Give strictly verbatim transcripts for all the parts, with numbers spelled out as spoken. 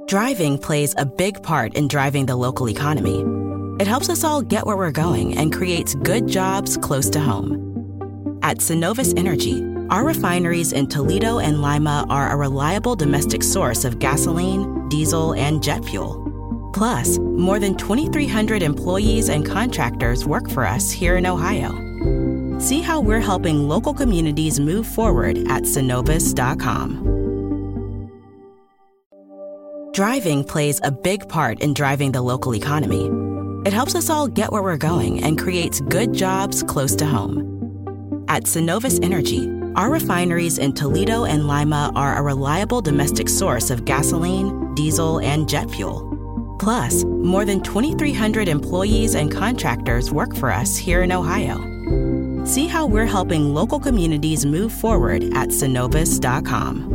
Driving plays a big part in driving the local economy. It helps us all get where we're going and creates good jobs close to home. At Synovus Energy, our refineries in Toledo and Lima are a reliable domestic source of gasoline, diesel, and jet fuel. Plus, more than twenty-three hundred employees and contractors work for us here in Ohio. See how we're helping local communities move forward at synovus dot com. Driving plays a big part in driving the local economy. It helps us all get where we're going and creates good jobs close to home. At Synovus Energy, our refineries in Toledo and Lima are a reliable domestic source of gasoline, diesel, and jet fuel. Plus, more than twenty-three hundred employees and contractors work for us here in Ohio. See how we're helping local communities move forward at synovus dot com.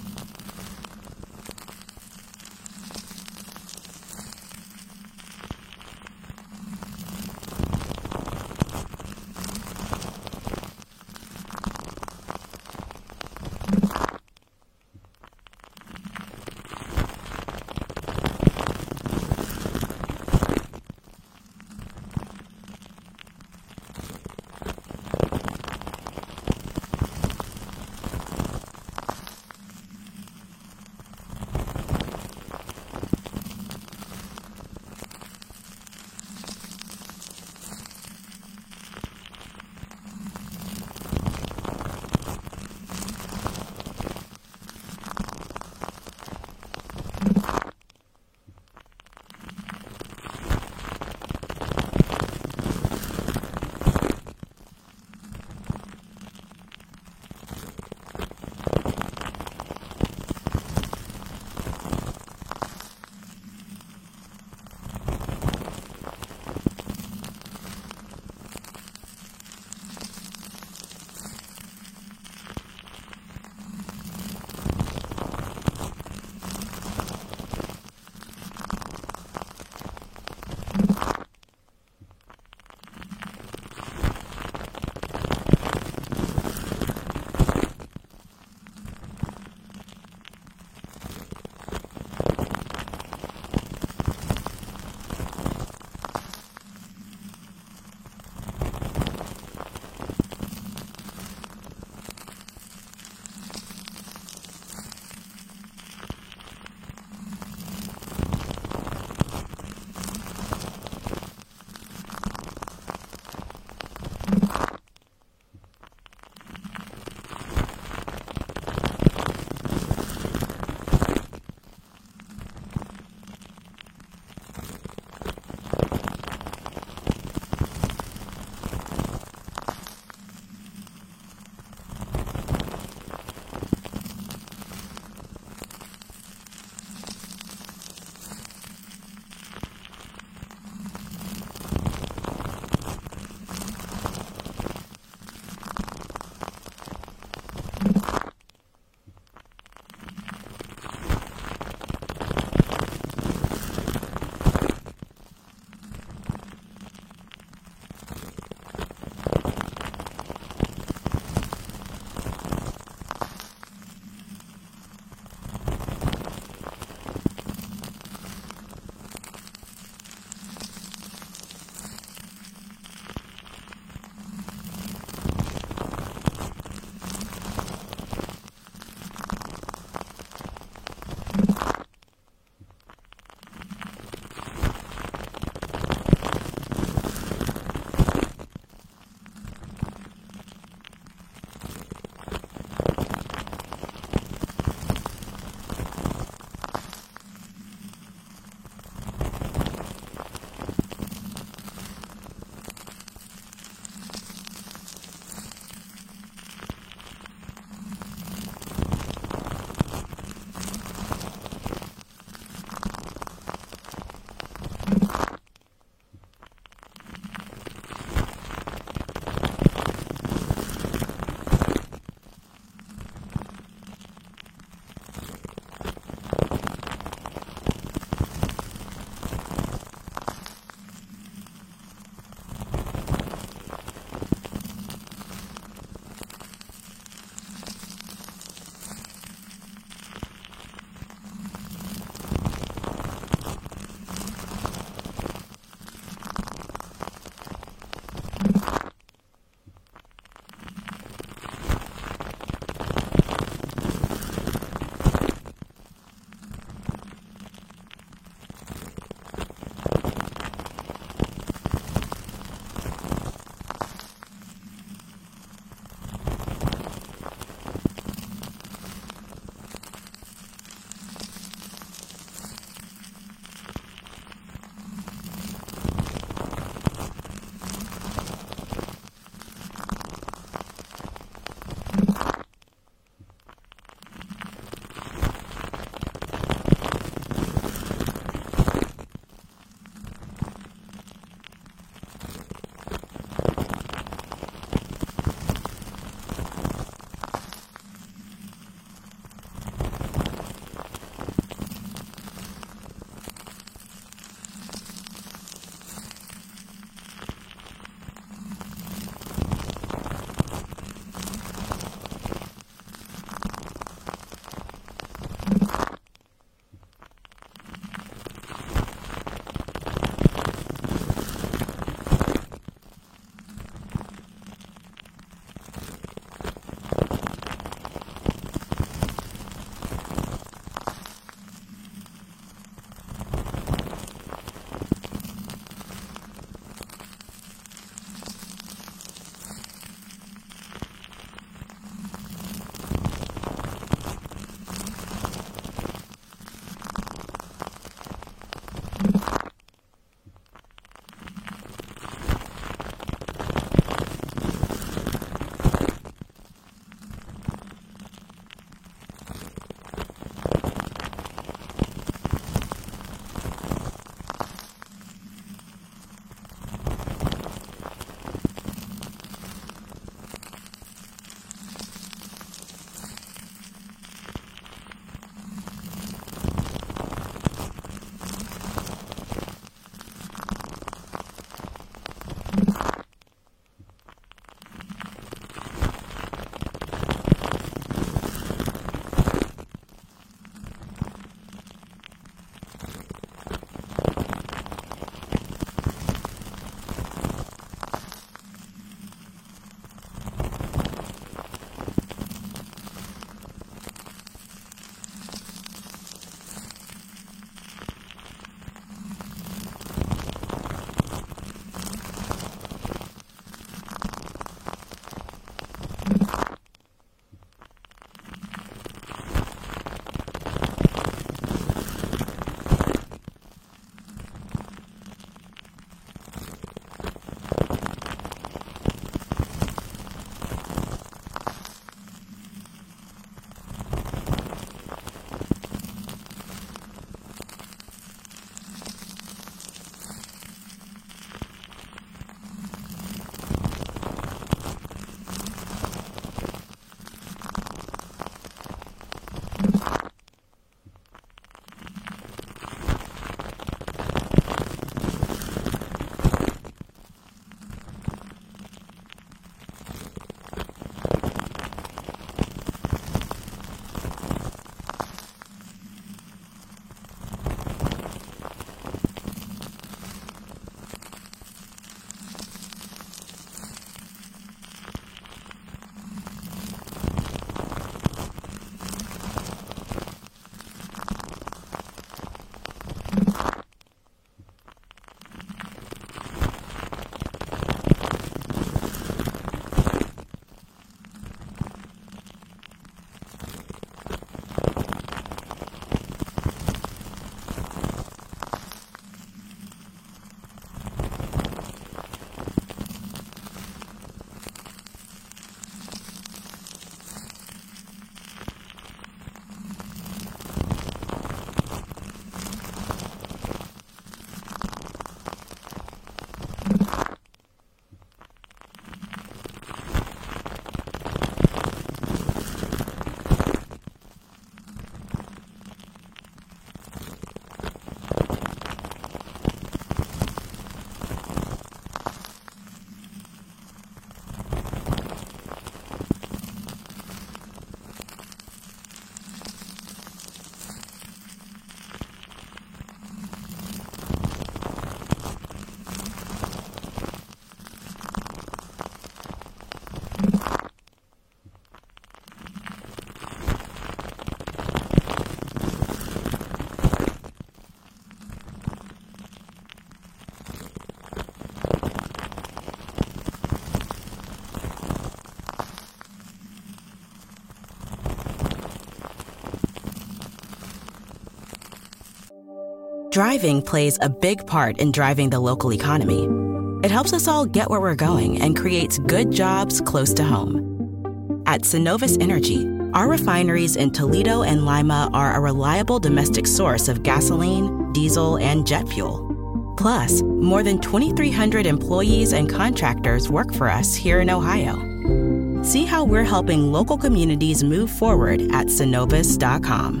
Driving plays a big part in driving the local economy. It helps us all get where we're going and creates good jobs close to home. At Synovus Energy, our refineries in Toledo and Lima are a reliable domestic source of gasoline, diesel, and jet fuel. Plus, more than twenty-three hundred employees and contractors work for us here in Ohio. See how we're helping local communities move forward at synovus dot com.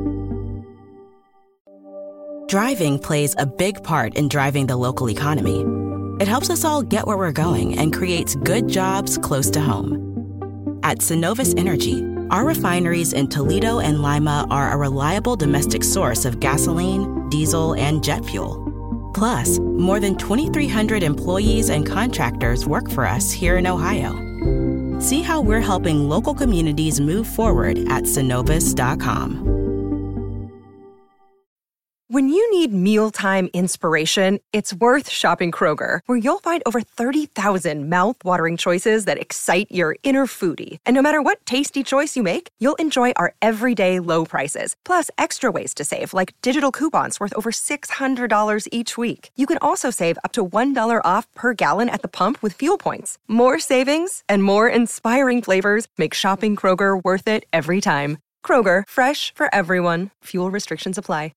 Driving plays a big part in driving the local economy. It helps us all get where we're going and creates good jobs close to home. At Synovus Energy, our refineries in Toledo and Lima are a reliable domestic source of gasoline, diesel, and jet fuel. Plus, more than twenty-three hundred employees and contractors work for us here in Ohio. See how we're helping local communities move forward at synovus dot com. When you need mealtime inspiration, it's worth shopping Kroger, where you'll find over thirty thousand mouth-watering choices that excite your inner foodie. And no matter what tasty choice you make, you'll enjoy our everyday low prices, plus extra ways to save, like digital coupons worth over six hundred dollars each week. You can also save up to one dollar off per gallon at the pump with fuel points. More savings and more inspiring flavors make shopping Kroger worth it every time. Kroger, fresh for everyone. Fuel restrictions apply.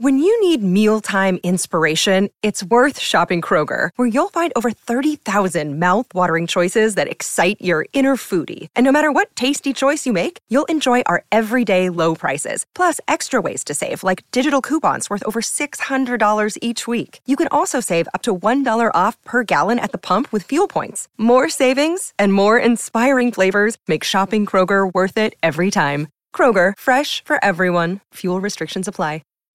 When you need mealtime inspiration, it's worth shopping Kroger, where you'll find over thirty thousand mouth-watering choices that excite your inner foodie. And no matter what tasty choice you make, you'll enjoy our everyday low prices, plus extra ways to save, like digital coupons worth over six hundred dollars each week. You can also save up to one dollar off per gallon at the pump with fuel points. More savings and more inspiring flavors make shopping Kroger worth it every time. Kroger, fresh for everyone. Fuel restrictions apply.